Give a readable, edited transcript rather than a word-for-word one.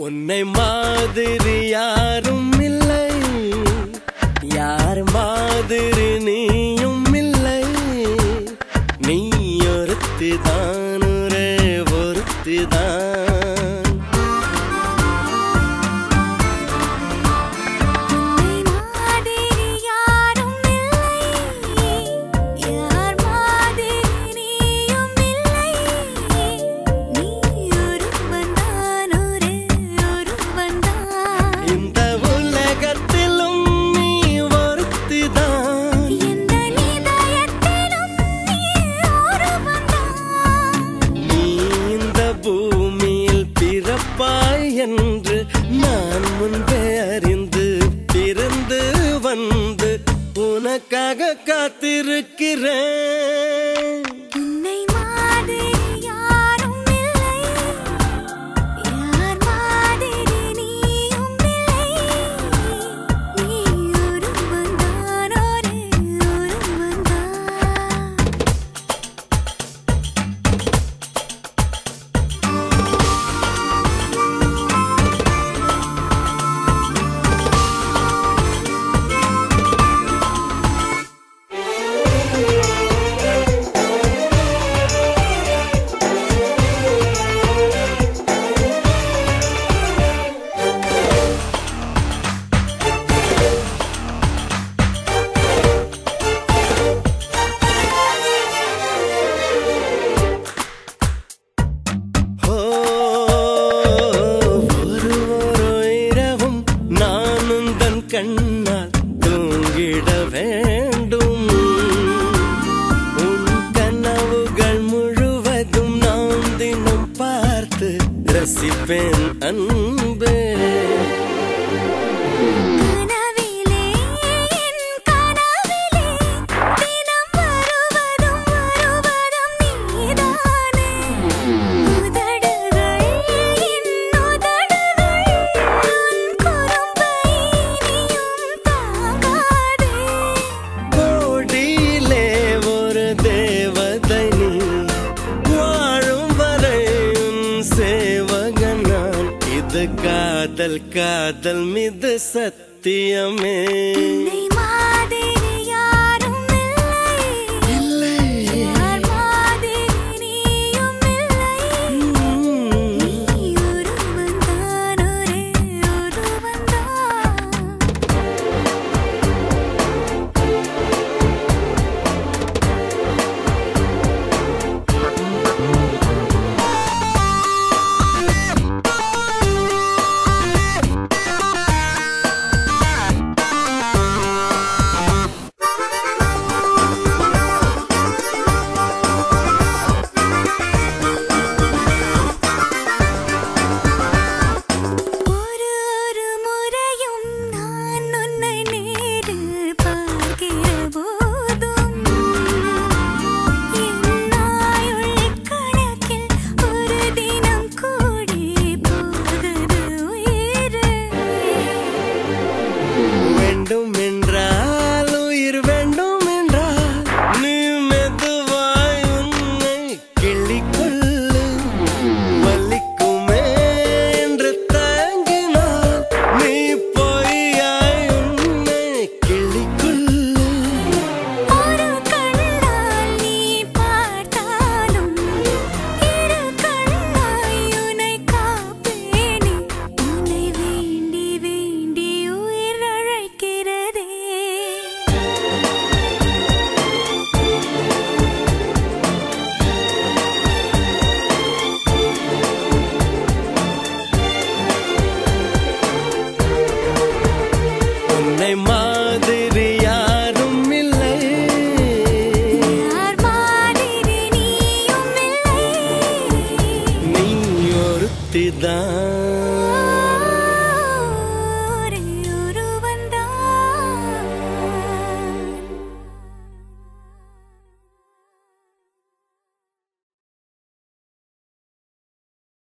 உன்னை மாதிரி யாரும் இல்லை, யார் மாதிரி நீயும் இல்லை. நீ ஒருத்திதான், ஒரே ஒருத்திதான். என்று நான் முன்பே அறிந்து பிறந்து வந்து உனக்காக காத்திருக்கிறேன். உன்னை மாதிரி யாரும் இல்லை, யார் மாதிரி நீயும் இல்லை. நீ ஒருவன் தான், ஒரே ஒருவன் தான். கண்ணால் தூங்கிட வேண்டும். உன் கனவுகள் முழுவதும் நான் தினம் பார்த்து ரசிப்பேன் அன்பே. காதல் காதல் மீது சத்தியமே. உன்னை மாதிரி யாரும் இல்லை, யார் மாதிரி நீயும் இல்லை. நீ ஒருவன் தான், ஒரே ஒருவன் தான். வேண்டும் என்றால் உயிர் வேண்டும் என்றால் நீ மெதுவாய் உன்னை கிள்ளிக்கொள்ளு. வலிக்குமே என்று தயங்கினால் நீ பொய்யாய் உன்னை கிள்ளிக்கொள்ளு. ஒரு கண்ணால் நீ பார்த்தாலும் இரு கண்ணாய் உன்னை காப்பேனே. உன்னை வேண்டி வேண்டி உயிர் அழைக்கிறதே. உன்னை மாதிரி